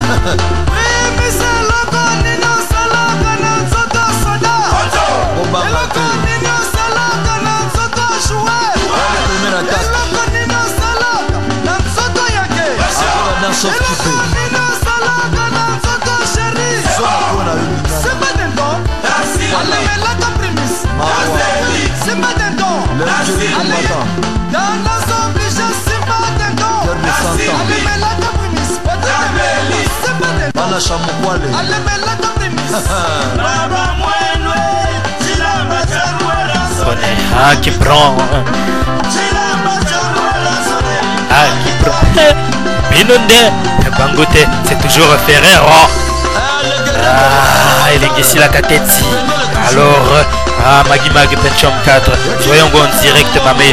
Ah, qui prend. Ah, qui prend. Binonde, Bangote, c'est toujours Ferrero. Ah, il est ici la tête. Alors, ah, Magui Mag Penchom 4. Voyons en direct, ma mail.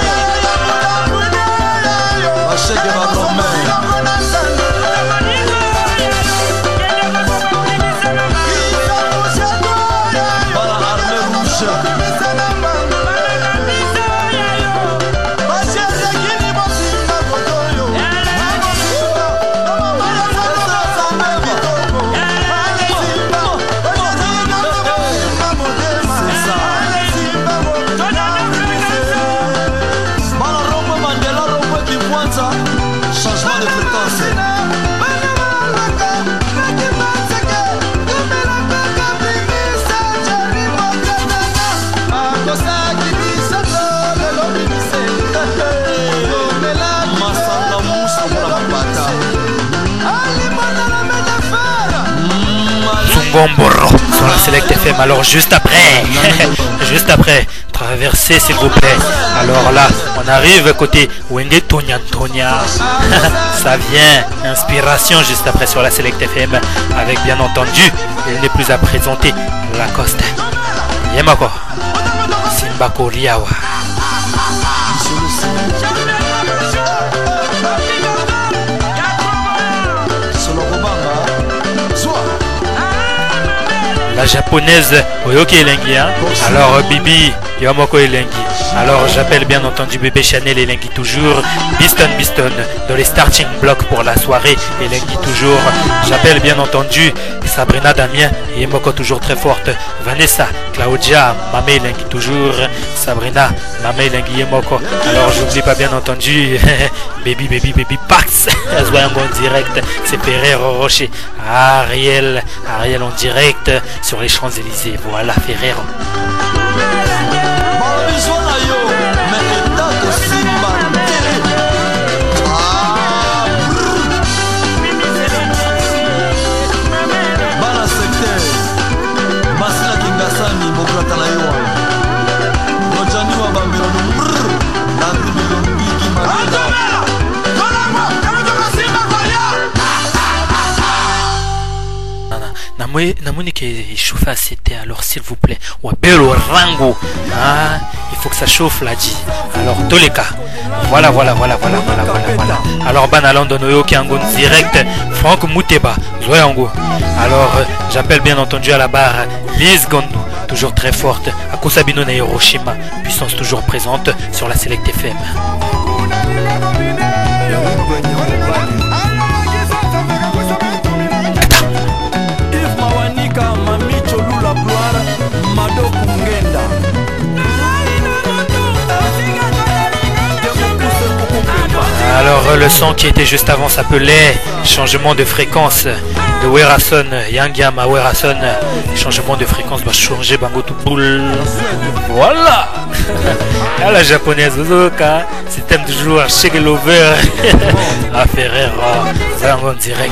Gomboro sur la Select FM. Alors juste après traverser s'il vous plaît. Alors là on arrive côté Wenge Tonya ça vient inspiration juste après sur la Select FM avec bien entendu il n'est plus à présenter Lacoste Yemako Simba Koriawa. La japonaise Oyoki Elengi, hein? Alors Bibi Yomoko Elengi. Alors j'appelle bien entendu bébé Chanel Elengi toujours. Biston dans les starting blocks pour la soirée Elengi toujours. J'appelle bien entendu Sabrina Damien Yemoko toujours très forte. Vanessa Claudia Mamé Elengi toujours. Sabrina Mamé Elengi Yemoko. Alors j'oublie pas bien entendu baby Pax. Soyons en direct. C'est Ferrero Rocher. Ariel en direct sur les Champs-Élysées. Voilà Ferrero. Namoni qui chauffe c'était alors s'il vous plaît Wabelo Rango hein? Il faut que ça chauffe là dit alors Toleka voilà alors Banalan Donoyo qui est en direct Franck Mouteba Zoyango alors j'appelle bien entendu à la barre Liz Gondo toujours très forte Akosabino na Hiroshima puissance toujours présente sur la Select FM. Alors le son qui était juste avant s'appelait changement de fréquence de Werason, Yangiam à Werason. Changement de fréquence va changer Bango tout boule. Voilà. À la japonaise Ozoka, système de joueur chez Lover à Ferrera, en direct.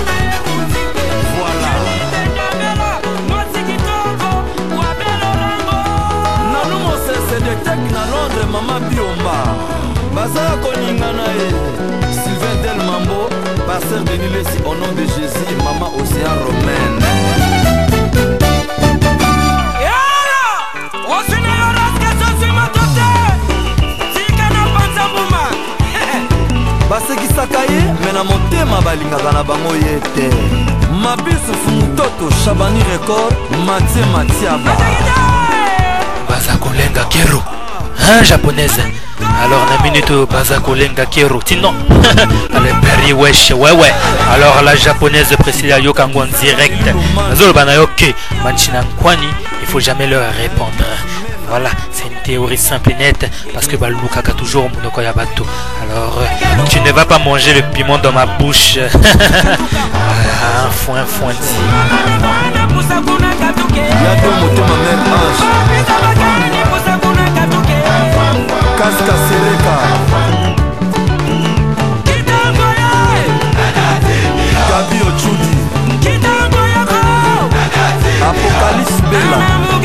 Baza Koningana et Sylvain Del Mambo, pasteur Denis Lessi au nom de Jésus et maman Océan Romaine. Baseki Sakaye, mena motema balingaka na bango yete. Mabisu Fumutoto, Chabani Record, Mathieu Matiaba. Baza Kolenga Kero. Hein, japonaise. Alors, la minute Bazakolenga Kero. Sinon, allez, Berry Wesh. Ouais. Alors, la japonaise Priscilla Yokango en direct. Zolbanayoke, Manchinankwani, il faut jamais leur répondre. Voilà, c'est une théorie simple et nette parce que Baluka a toujours Monoko Yabato. Alors, tu ne vas pas manger le piment dans ma bouche. Un foin. Gabi Ochudi Apocalypse Bella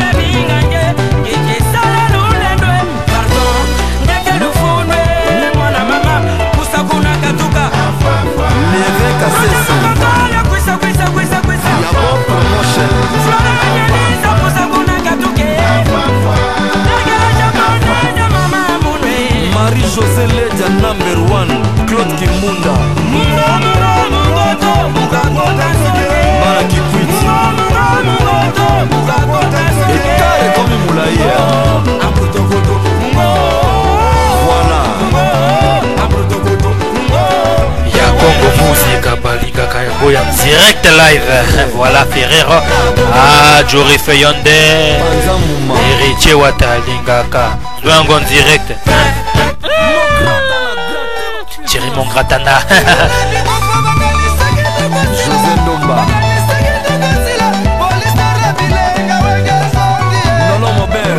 l'évêque Assessé Yabo Promotion Marie-José Ledia number 1 Claude Kimunda Bana Kikwiti Ekare Komi Moulaye Voilà Ya Congo Musica Balinga Kayaboya direct live. Voilà Ferrero. Ah, Jory Feyonde Héritier Watalingaka Zouangon direct. Thierry Mongratana. José Ndomba Nolo Mobert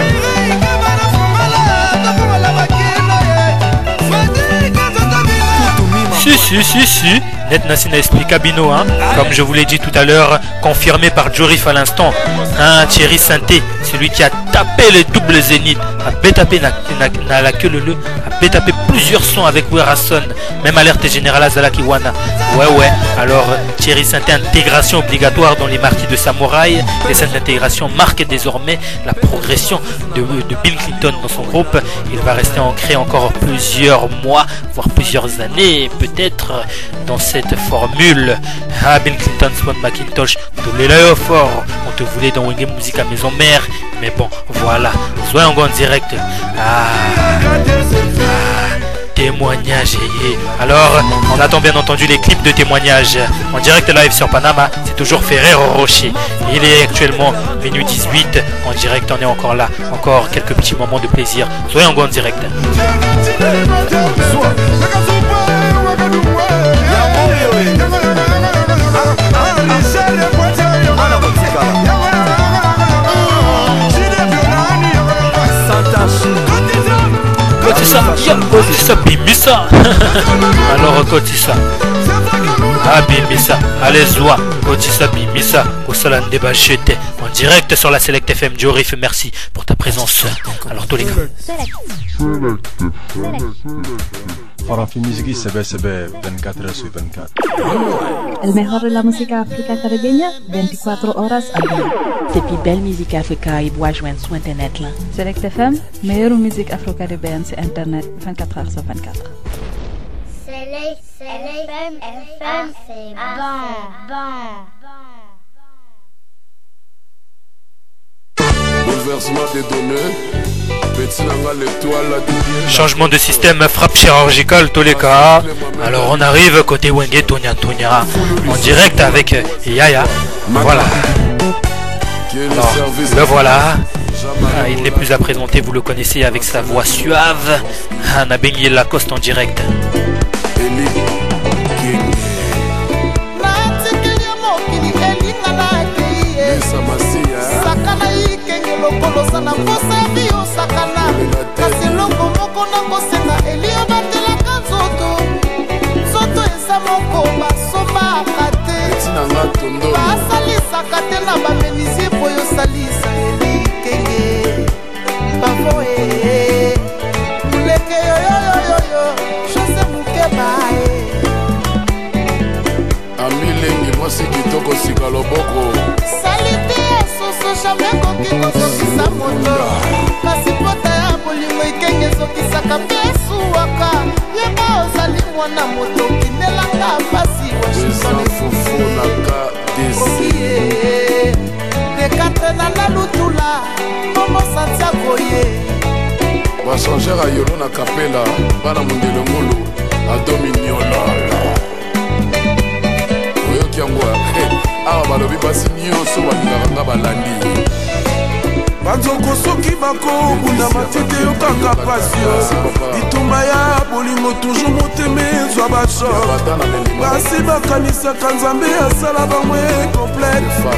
Si. Net Nassina explique Bino, hein. Comme je vous l'ai dit tout à l'heure, confirmé par Jorif à l'instant. Hein, Thierry Santé, celui qui a tapé le double zénith, a bétapé n'a la queue le a bétapé plusieurs sons avec Werason, même alerte générale à Zalakiwana. Ouais. Alors Thierry Santé, intégration obligatoire dans les marquis de Samouraï, et cette intégration marque désormais la progression de Bill Clinton dans son groupe. Il va rester ancré encore plusieurs mois, voire plusieurs années, peut-être dans cette formule. Ah, Bill Clinton, Spot Macintosh, tous les là fort. On te voulait dans Wenge Musique à maison mère, mais bon, voilà. Soyons en direct. Témoignage. Alors, on attend bien entendu les clips de témoignage en direct live sur Panama. C'est toujours Ferrero Rocher. Il est actuellement minuit 18. En direct, on est encore là. Encore quelques petits moments de plaisir. Soyons en direct. Kotisa Bimisa. Alors Kotisa Bimisa. Allez Zoua Kotisa Bimisa Kosalande Bachete en direct sur la Select FM. Jorif, merci pour ta présence. Alors tous les gars, Parafi Musique CB 24 sur 24. El mejor de la música africana caribeña, 24 horas al día. Depuis Belle Musique Africa, il doit joindre sur Internet là. Select FM, meilleure musique afro-caribéenne sur Internet, 24 heures sur 24. Select FM, c'est bon. Bouleversement des données. Changement de système, frappe chirurgicale, tous les cas. Alors on arrive côté Wenge Tonya en direct avec Yaya. Voilà. Alors le voilà. Il n'est plus à présenter, vous le connaissez avec sa voix suave. Nabengui Lacoste en direct. kasi eloko moko nakosenga elia batelaka nzoto eza moko basomaka te basalisaka te na bamenisie po yosalisa elikenge bavo muleke yoyoyoyo chose mokeba amilengi mwasi kitoko sika loboko salite soso jamai koki kozokisa moto kasi pota ya bolingo ekenge ezokisaka mpe esuwaka yeba ozali mwana moto kindelanga mpasi washingtonfunaka okie dekatre na lutula momo santiago ye bachangere ya yolo na kapela bana mondelo ngolo adomignolala oyoki yango awa balobi basi nyonso balingaka nga balandi banzoko soki bakobunda matete yo kaka pasio bitumba ya bolingo toujours motema ezwa bashok basi bakanisaka nzambe asala bango complete